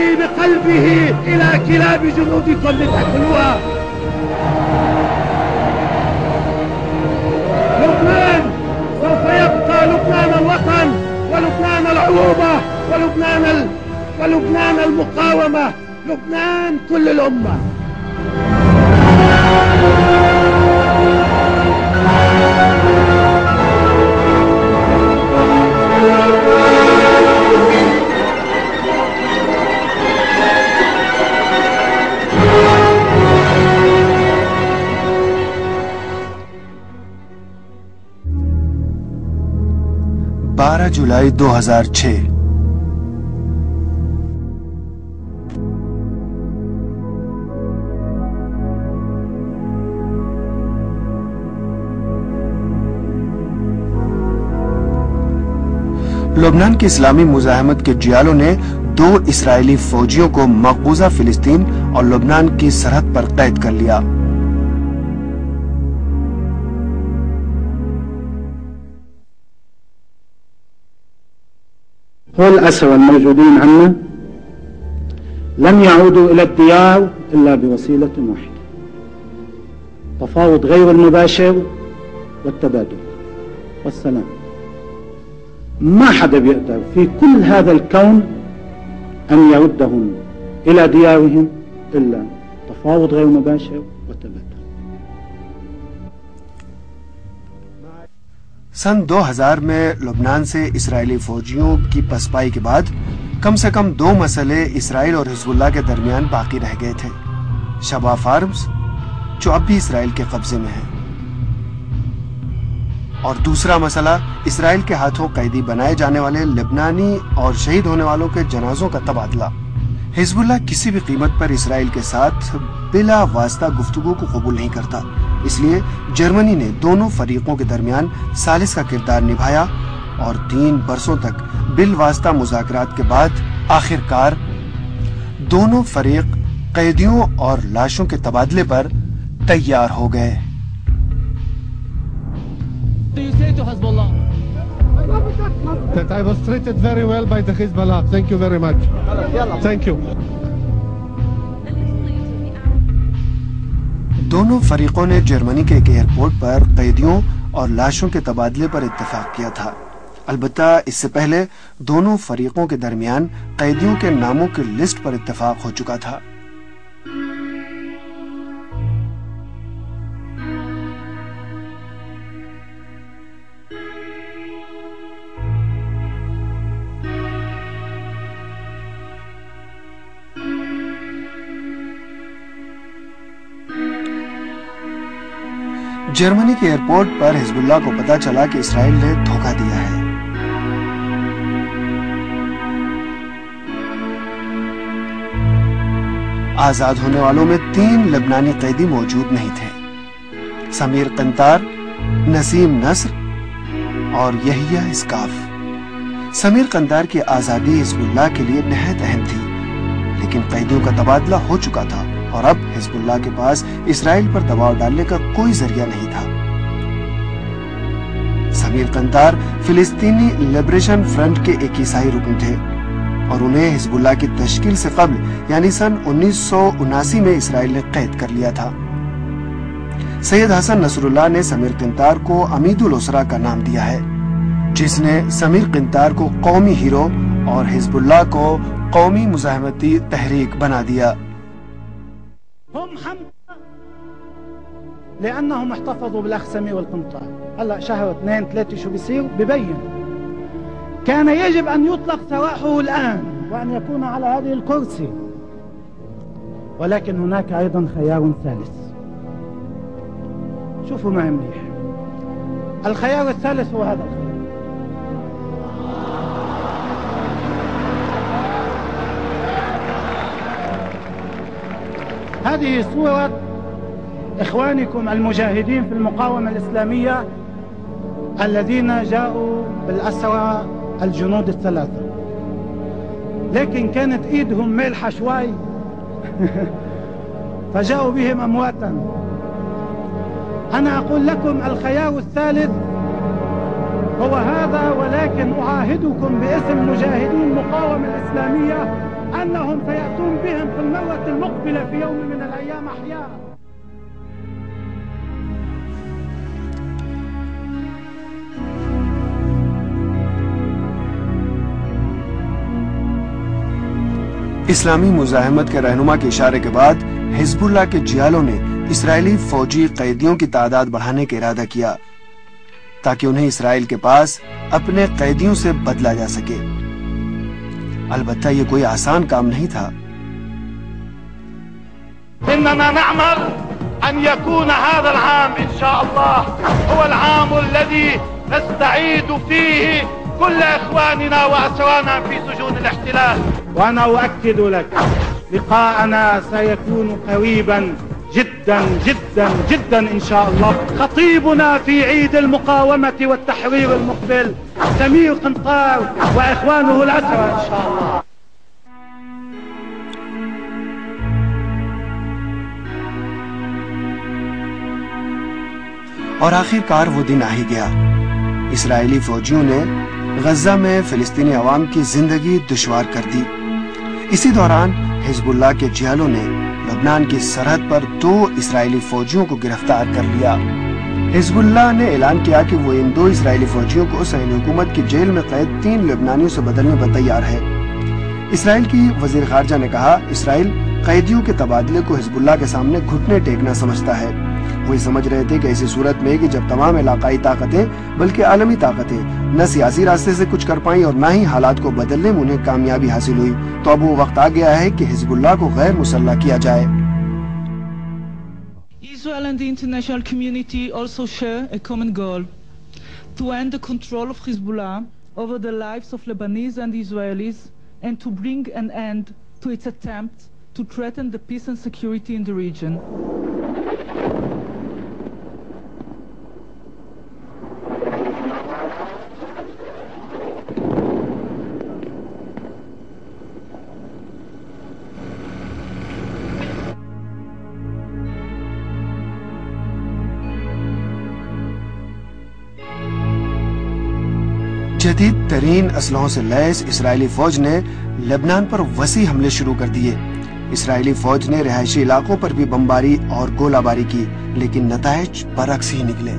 يهوي بقلبه إلى كلاب جنودكم لتأكلوها. لبنان سوف يبقى لبنان الوطن ولبنان العروبة ولبنان المقاومة، لبنان كل الأمة. जुलाई 2006 लुबनान की इस्लामी मुजाहिमत के जियालों ने 2 इसराइली फौजियों को मकबूजा फिलिस्तीन और लुबनान की सरहद पर कैद कर लिया। الأسرى الموجودين عنا لم يعودوا إلى الديار إلا بوسيلة واحدة، تفاوض غير المباشر والتبادل والسلام. ما حدا بيقدر في كل هذا الكون أن يردهم إلى ديارهم إلا تفاوض غير مباشر والتبادل. सन 2000 में लुबनान से इसराइली फौजियों की पसपाई के बाद कम से कम 2 मसले इसराइल और हिजबुल्लाह के दरमियान बाकी रह गए थे। शबा फार्म्स जो अब भी इसराइल के कब्जे में है, और दूसरा मसला इसराइल के हाथों कैदी बनाए जाने वाले लेबनानी और शहीद होने वालों के जनाजों का तबादला। हिजबुल्लाह किसी भी कीमत पर इसराइल के साथ बिला वास्ता गुफ्तगू को कबूल नहीं करता, इसलिए जर्मनी ने दोनों फरीकों के दरमियान सालिस का किरदार निभाया और 3 बरसों तक बिल वास्ता मुज़ाकरात के बाद आखिरकार दोनों फरीक कैदियों और लाशों के तबादले पर तैयार हो गए। That I was treated very well by the Hezbollah. Thank you very much. Thank you. दोनों फरीकों ने जर्मनी के एक एयरपोर्ट पर कैदियों और लाशों के तबादले पर इत्तेफाक किया था। अलबत्ता इससे पहले दोनों फरीकों के दरमियान कैदियों के नामों की लिस्ट पर इत्तेफाक हो चुका था। जर्मनी के एयरपोर्ट पर हिजबुल्लाह को पता चला कि इसराइल ने धोखा दिया है। आजाद होने वालों में 3 लेबनानी कैदी मौजूद नहीं थे, समीर कंतार, नसीम नस्र और यहिया इस्काफ। समीर कंतार की आजादी हिजबुल्लाह के लिए निहायत अहम थी, लेकिन कैदियों का तबादला हो चुका था और अब हिजबुल्लाह के पास इसराइल पर दबाव डालने का कोई जरिया नहीं था। समीर कंतार फिलिस्तीनी लिबरेशन फ्रंट के एक ईसाई रुकन थे और उन्हें हिजबुल्लाह की तश्कील से कबल यानी सन 1979 में इसराइल ने कैद कर लिया था। सैयद हसन नसरुल्लाह ने समीर कंतार को अमीदुल उसरा का नाम दिया है, जिसने समीर कंतार को कौमी हीरो और हिजबुल्लाह को कौमी मुजाहिमती तहरीक बना दिया। هم حمقى لأنهم احتفظوا بالأخسمي والقنطار. هلا شهر 2-3 شو بيصير ببين. كان يجب أن يطلق سراحه الآن وأن يكون على هذه الكرسي، ولكن هناك أيضا خيار ثالث. شوفوا معي منيح. الخيار الثالث هو هذا الخيار. هذه صورة إخوانكم المجاهدين في المقاومة الإسلامية الذين جاءوا بالأسرى الجنود الثلاثة، لكن كانت إيدهم ملحة شوي فجاءوا بهم أمواتا. أنا أقول لكم الخيار الثالث هو هذا، ولكن أعاهدكم باسم مجاهدين المقاومة الإسلامية أنهم سيأتون بهم في المرة المقبلة في يوم من الأيام أحياء. اسلامی مزاحمت کے رہنما کے اشارے کے بعد حزب کے جیالوں نے اسرائیلی فوجی قیدیوں کی تعداد بڑھانے کا ارادہ کیا تاکہ انہیں اسرائیل کے پاس اپنے قیدیوں سے بدلا جا سکے. البتہ یہ کوئی آسان کام نہیں تھا. إننا نعمل أن يكون هذا العام إن شاء الله هو العام الذي نستعيد فيه كل إخواننا وأسرانا في سجون الاحتلال. وأنا أؤكد لك لقاءنا سيكون قريبا جدا جدا جدا إن شاء الله. خطيبنا في عيد المقاومة والتحرير المقبل سمير قنطار وإخوانه الأسرى إن شاء الله. اور آخر کار وہ دن آ ہی گیا. اسرائیلی فوجیوں نے غزہ میں فلسطینی عوام کی زندگی دشوار کر دی. اسی دوران حزب اللہ کے جیالوں نے لبنان کی سرحد پر 2 اسرائیلی فوجیوں کو گرفتار کر لیا. حزب اللہ نے اعلان کیا کہ وہ ان 2 اسرائیلی فوجیوں کو صہیونی حکومت کی جیل میں قید 3 لبنانیوں سے بدلنے پر تیار ہے. اسرائیل کی وزیر خارجہ نے کہا اسرائیل قیدیوں کے تبادلے کو حزب اللہ کے سامنے گھٹنے ٹیکنا سمجھتا ہے. وہ سمجھ رہے تھے کہ ایسی صورت میں کہ جب تمام علاقائی طاقتیں بلکہ عالمی طاقتیں نہ سیاسی راستے سے کچھ کر پائیں اور نہ ہی حالات کو بدلنے میں انہیں کامیابی حاصل ہوئی تو اب وہ وقت آ گیا ہے کہ حزب اللہ کو غیر مسلح کیا جائے. Israel and the international community also share a common goal: to end the control of Hezbollah over the lives of Lebanese and Israelis and to bring an end to its attempt to threaten the peace and security in the region. جدید ترین اسلحوں سے لیس اسرائیلی فوج نے لبنان پر وسیع حملے شروع کر دیے. اسرائیلی فوج نے رہائشی علاقوں پر بھی بمباری اور گولہ باری کی لیکن نتائج برعکس ہی نکلے.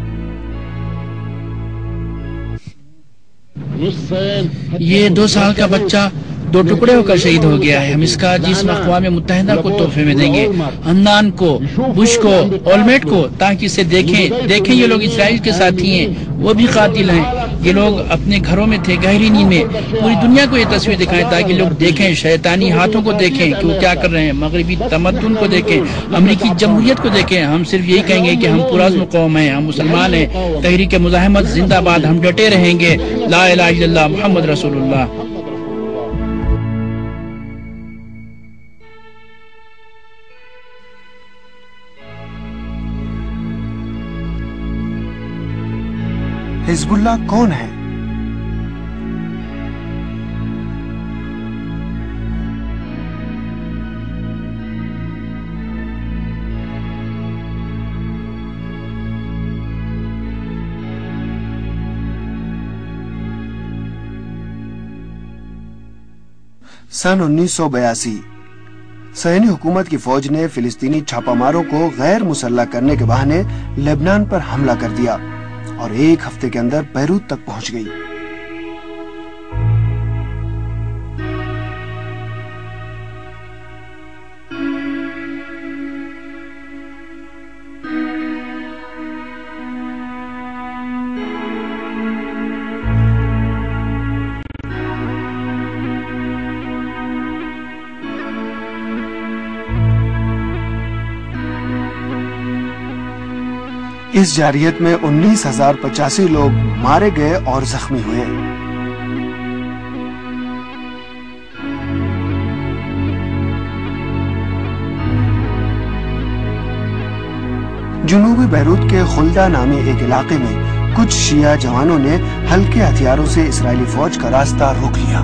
یہ 2 سال کا بچہ 2 ٹکڑے ہو کر شہید ہو گیا ہے. ہم اس کا جسم اقوام متحدہ کو تحفے میں دیں گے, حنان کو, بش کو, اولمیٹ کو, تاکہ اسے دیکھیں یہ لوگ اسرائیل کے ساتھی ہیں, وہ بھی قاتل ہیں. یہ لوگ اپنے گھروں میں تھے گہری نیند میں. پوری دنیا کو یہ تصویر دکھائیں تاکہ لوگ دیکھیں, شیطانی ہاتھوں کو دیکھیں کہ وہ کیا کر رہے ہیں, مغربی تمدن کو دیکھیں, امریکی جمہوریت کو دیکھیں. ہم صرف یہی کہیں گے کہ ہم پرعزم قوم ہیں, ہم مسلمان ہیں. تحریک مزاحمت زندہ باد, ہم ڈٹے رہیں گے. لا الہ الا اللہ محمد رسول اللہ. حزب اللہ کون ہے؟ سن 1982 صہیونی حکومت کی فوج نے فلسطینی چھاپہ ماروں کو غیر مسلح کرنے کے بہانے لبنان پر حملہ کر دیا اور 1 ہفتے کے اندر بیروت تک پہنچ گئی. اس جارحیت میں 19,085 لوگ مارے گئے اور زخمی ہوئے. جنوبی بیروت کے خلدہ نامی ایک علاقے میں کچھ شیعہ جوانوں نے ہلکے ہتھیاروں سے اسرائیلی فوج کا راستہ روک لیا.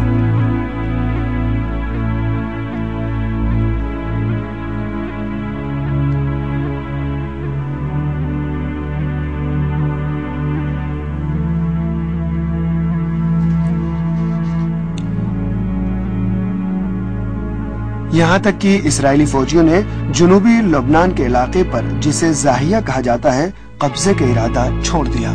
یہاں تک کہ اسرائیلی فوجیوں نے جنوبی لبنان کے علاقے پر جسے زاہیہ کہا جاتا ہے قبضے کا ارادہ چھوڑ دیا۔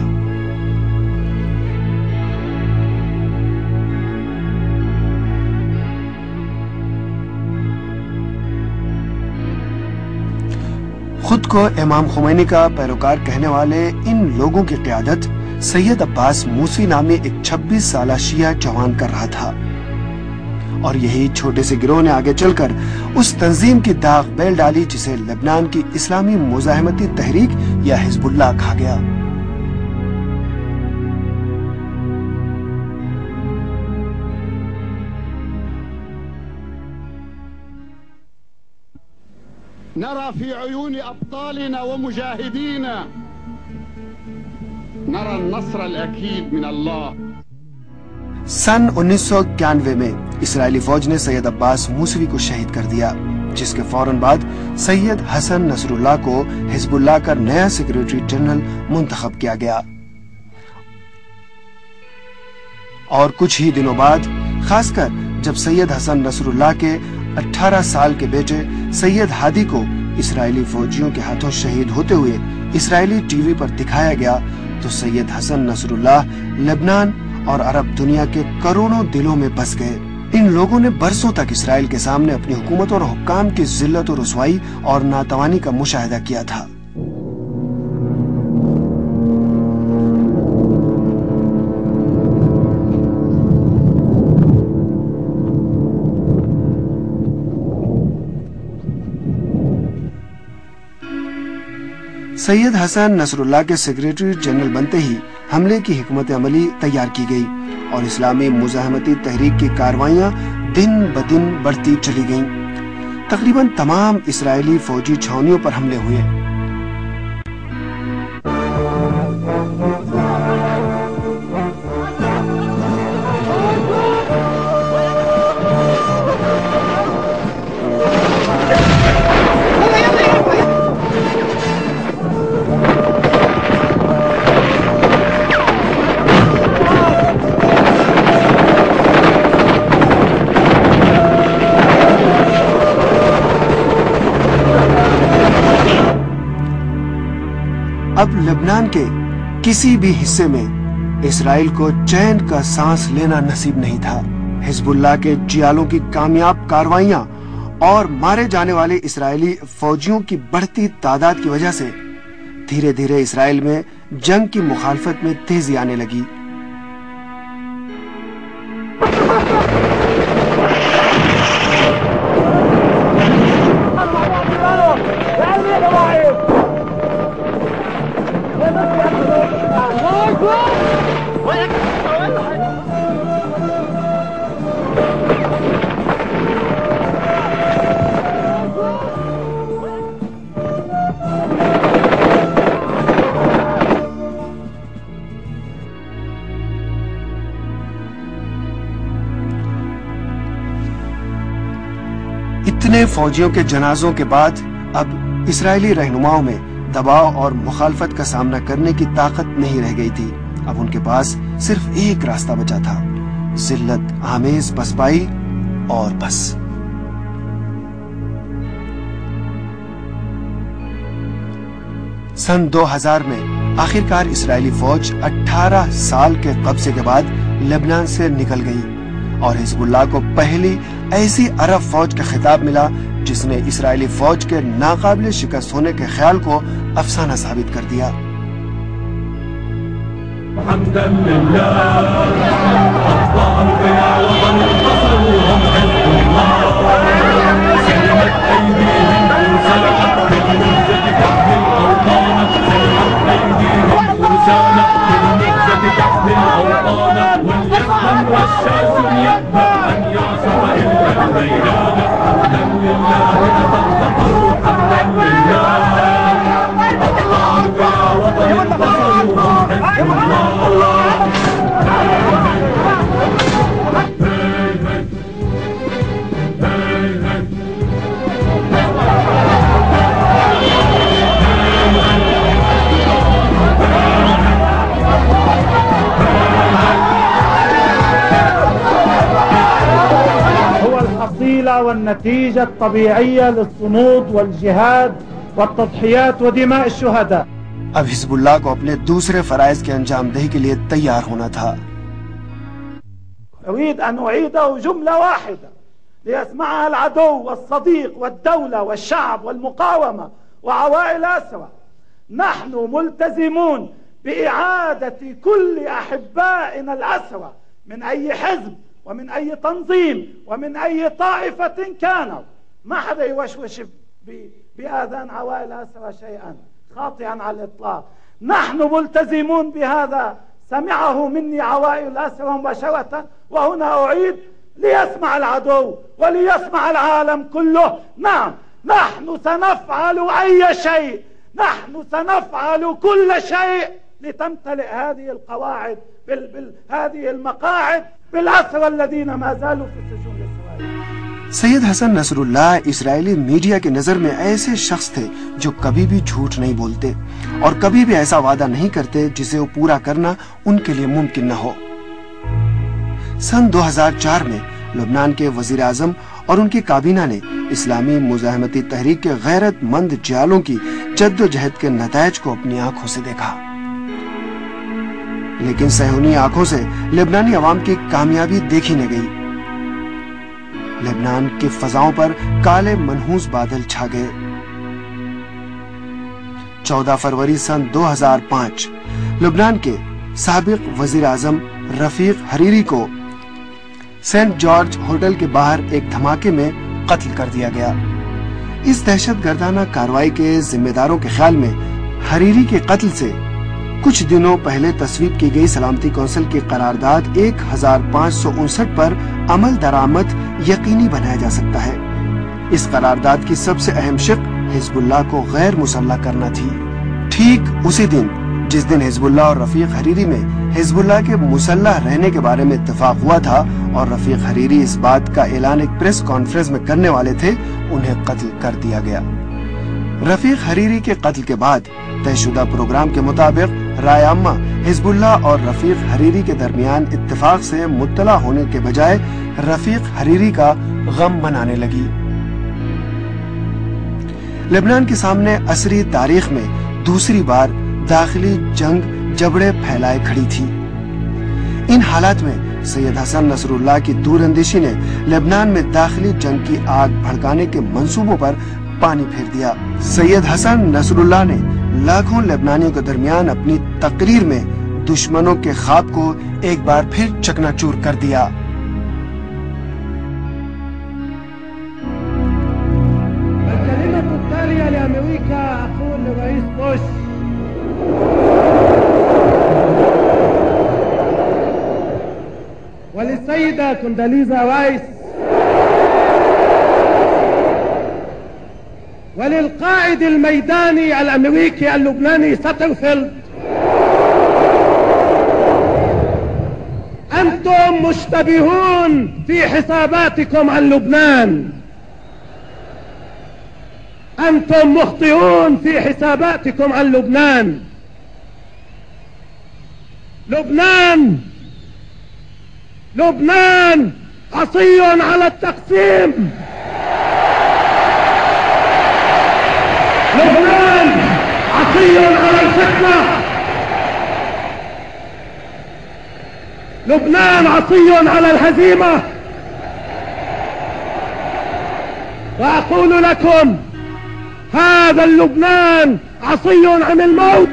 خود کو امام خمینی کا پیروکار کہنے والے ان لوگوں کی قیادت سید عباس موسی نامی ایک 26 سالہ شیعہ جوان کر رہا تھا، اور یہی چھوٹے سے گروہ نے آگے چل کر اس تنظیم کی داغ بیل ڈالی جسے لبنان کی اسلامی مزاحمتی تحریک یا حزب اللہ کہا گیا۔ نرى في عيون أبطالنا ومجاهدينا نرى النصر الأكيد من الله۔ سن 1991 میں اسرائیلی فوج نے سید عباس موسوی کو شہید کر دیا، جس کے فوراً بعد سید حسن نصر اللہ کو حزب اللہ کا نیا سیکریٹری جنرل منتخب کیا گیا، اور کچھ ہی دنوں بعد خاص کر جب سید حسن نصر اللہ کے 18 سال کے بیٹے سید ہادی کو اسرائیلی فوجیوں کے ہاتھوں شہید ہوتے ہوئے اسرائیلی ٹی وی پر دکھایا گیا تو سید حسن نصر اللہ لبنان اور عرب دنیا کے کروڑوں دلوں میں بس گئے۔ ان لوگوں نے برسوں تک اسرائیل کے سامنے اپنی حکومت اور حکام کی ذلت و رسوائی اور ناتوانی کا مشاہدہ کیا تھا۔ سید حسن نصر اللہ کے سیکریٹری جنرل بنتے ہی حملے کی حکمت عملی تیار کی گئی اور اسلامی مزاحمتی تحریک کی کاروائیاں دن بدن بڑھتی چلی گئیں۔ تقریباً تمام اسرائیلی فوجی چھاونیوں پر حملے ہوئے۔ اب لبنان کے کسی بھی حصے میں اسرائیل کو چین کا سانس لینا نصیب نہیں تھا۔ حزب اللہ کے جیالوں کی کامیاب کاروائیاں اور مارے جانے والے اسرائیلی فوجیوں کی بڑھتی تعداد کی وجہ سے دھیرے دھیرے اسرائیل میں جنگ کی مخالفت میں تیزی آنے لگی۔ اتنے فوجیوں کے جنازوں کے بعد اب اسرائیلی رہنماؤں میں دباؤ اور مخالفت کا سامنا کرنے کی طاقت نہیں رہ گئی تھی۔ اب ان کے پاس صرف ایک راستہ بچا تھا، ذلت آمیز پسپائی اور بس۔ سن 2000 میں آخرکار اسرائیلی فوج 18 سال کے قبضے کے بعد لبنان سے نکل گئی اور حزب اللہ کو پہلی ایسی عرب فوج کا خطاب ملا جس نے اسرائیلی فوج کے ناقابل شکست ہونے کے خیال کو افسانہ ثابت کر دیا۔ النتيجة الطبيعية للصمود والجهاد والتضحيات ودماء الشهداء. اب حزب اللہ کو اپنے دوسرے فرائض کے انجام دہی کے لیے تیار ہونا تھا. أريد أن أعيده جملة واحدة ليسمعها العدو والصديق والدولة والشعب والمقاومة وعوائل أسرى. نحن ملتزمون بإعادة كل أحبائنا الأسرى من أي حزب ومن أي تنظيم ومن أي طائفة كانوا. ما حدا يوشوش بآذان عوائل أسرى شيئا خاطئا على الإطلاق. نحن ملتزمون بهذا. سمعه مني عوائل الأسرى مباشرة، وهنا أعيد ليسمع العدو وليسمع العالم كله. نعم، نحن سنفعل أي شيء، نحن سنفعل كل شيء لتمتلئ هذه القواعد هذه المقاعد بالأسرى الذين ما زالوا في السجون الإسرائيلية. سید حسن نصر اللہ اسرائیلی میڈیا کی نظر میں ایسے شخص تھے جو کبھی بھی جھوٹ نہیں بولتے اور کبھی بھی ایسا وعدہ نہیں کرتے جسے وہ پورا کرنا ان کے لیے ممکن نہ ہو. سن 2004 میں لبنان کے وزیر اعظم اور ان کی کابینہ نے اسلامی مزاحمتی تحریک کے غیرت مند جیالوں کی جد و جہد کے نتائج کو اپنی آنکھوں سے دیکھا، لیکن صہیونی آنکھوں سے لبنانی عوام کی کامیابی دیکھی نہ گئی. لبنان کی فضاؤں پر کالے منحوس بادل چھا گئے. 14 فروری سن 2005 لبنان کے سابق وزیر اعظم رفیق حریری کو سینٹ جارج ہوٹل کے باہر ایک دھماکے میں قتل کر دیا گیا. اس دہشت گردانہ کارروائی کے ذمہ داروں کے خیال میں حریری کے قتل سے کچھ دنوں پہلے تصویب کی گئی سلامتی کونسل کی قرارداد 1559 پر عمل درآمد یقینی بنایا جا سکتا ہے. اس قرارداد کی سب سے اہم شق حزب اللہ کو غیر مسلح کرنا تھی. ٹھیک اسی دن جس دن حزب اللہ اور رفیق حریری میں حزب اللہ کے مسلح رہنے کے بارے میں اتفاق ہوا تھا اور رفیق حریری اس بات کا اعلان ایک پریس کانفرنس میں کرنے والے تھے، انہیں قتل کر دیا گیا. رفیق حریری کے قتل کے بعد طے شدہ پروگرام کے مطابق رائے عامہ حزب اللہ اور رفیق حریری کے درمیان اتفاق سے مطلع ہونے کے بجائے رفیق حریری کا غم منانے لگی. لبنان کے سامنے عصری تاریخ میں دوسری بار داخلی جنگ جبڑے پھیلائے کھڑی تھی. ان حالات میں سید حسن نصر اللہ کی دور اندیشی نے لبنان میں داخلی جنگ کی آگ بھڑکانے کے منصوبوں پر پانی پھیر دیا. سید حسن نصر اللہ نے لاکھوں لبنانیوں کے درمیان اپنی تقریر میں دشمنوں کے خواب کو ایک بار پھر چکنا چور کر دیا. الكلمة التالية لأمريكا أقول لرئيس بوش وللسيدة كونداليزا رايس وللقائد الميداني الأمريكي اللبناني ساترفيلد: أنتم مشتبهون في حساباتكم عن لبنان، أنتم مخطئون في حساباتكم عن لبنان. لبنان عصي على التقسيم. لبنان عصي على الفتنة. لبنان عصي على الهزيمة. وأقول لكم هذا اللبنان عصي عن الموت.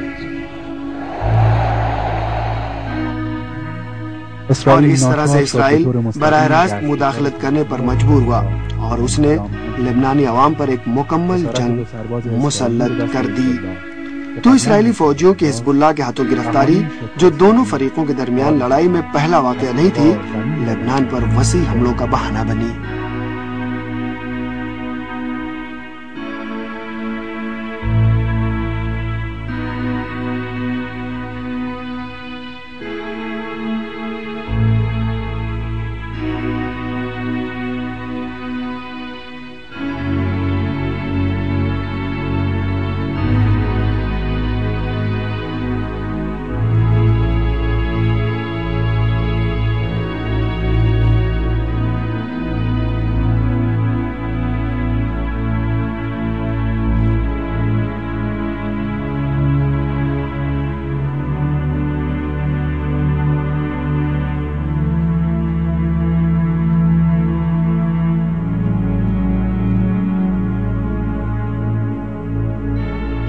اور اس طرح سے اسرائیل براہ راست مداخلت کرنے پر مجبور ہوا اور اس نے لبنانی عوام پر ایک مکمل جنگ مسلط کر دی. تو اسرائیلی فوجیوں کی حزب اللہ کے ہاتھوں گرفتاری، جو دونوں فریقوں کے درمیان لڑائی میں پہلا واقعہ نہیں تھی، لبنان پر وسیع حملوں کا بہانہ بنی.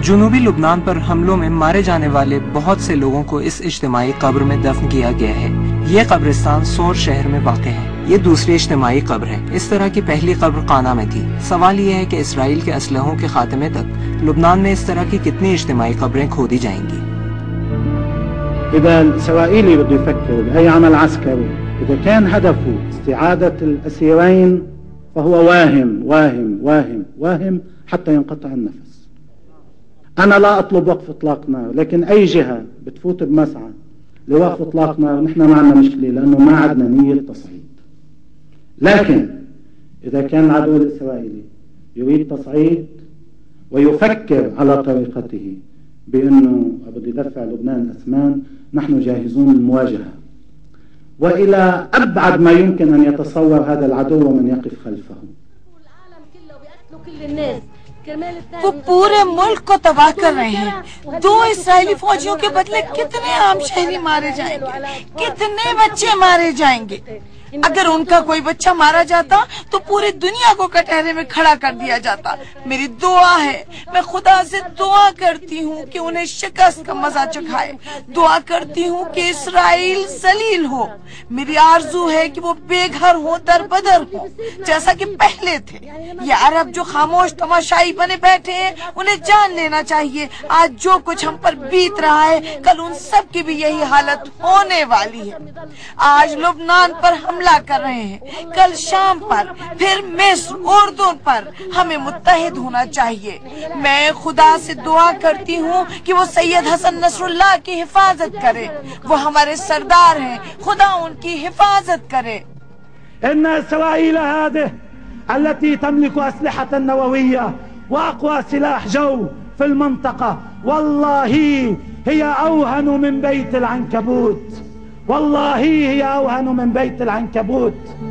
جنوبی لبنان پر حملوں میں مارے جانے والے بہت سے لوگوں کو اس اجتماعی قبر میں دفن کیا گیا ہے۔ یہ قبرستان سور شہر میں واقع ہے۔ یہ دوسری اجتماعی قبر ہے۔ اس طرح کی پہلی قبر قانا میں تھی۔ سوال یہ ہے کہ اسرائیل کے اسلحوں کے خاتمے تک لبنان میں اس طرح کی کتنی اجتماعی قبریں کھودی جائیں گی؟ إذا الإسرائيلي بده يفكر بأي عمل عسكري إذا كان هدفه استعادة الأسيرين فهو واهم واهم واهم واهم حتى ينقطع النفس. أنا لا أطلب وقف إطلاق نار، لكن أي جهة بتفوت بمسعى لوقف إطلاق نار نحن ما عندنا مشكلة، لأنه ما عندنا نية تصعيد. لكن إذا كان العدو الإسرائيلي يريد تصعيد ويفكر على طريقته بأنه بده يدفع لبنان أثمان، نحن جاهزون للمواجهة وإلى أبعد ما يمكن أن يتصور هذا العدو ومن يقف خلفه. وہ پورے ملک کو تباہ کر رہے ہیں۔ 2 اسرائیلی فوجیوں کے بدلے کتنے عام شہری مارے جائیں گے، کتنے بچے مارے جائیں گے۔ اگر ان کا کوئی بچہ مارا جاتا تو پوری دنیا کو کٹہرے میں کھڑا کر دیا جاتا۔ میری دعا ہے، میں خدا سے دعا کرتی ہوں کہ انہیں شکست کا مزہ چکھائے، دعا کرتی ہوں کہ اسرائیل ذلیل ہو۔ میری آرزو ہے کہ وہ بے گھر ہو، در بدر ہو، جیسا کہ پہلے تھے۔ یہ عرب جو خاموش تماشائی بنے بیٹھے ہیں، انہیں جان لینا چاہیے آج جو کچھ ہم پر بیت رہا ہے کل ان سب کی بھی یہی حالت ہونے والی ہے۔ آج لبنان پر حملہ کر رہے ہیں، کل شام پر، پھر مصر، اردن پر۔ ہمیں متحد ہونا چاہیے۔ میں خدا سے دعا کرتی ہوں کہ وہ سید حسن نصر اللہ کی حفاظت کرے، وہ ہمارے سردار ہیں، خدا ان کی حفاظت کرے۔ ان اسرائیل هذه التي تملك اسلحة نووية واقوى سلاح جو في المنطقة والله هي اوهن من بيت العنكبوت، والله هي اوهن من بيت العنكبوت.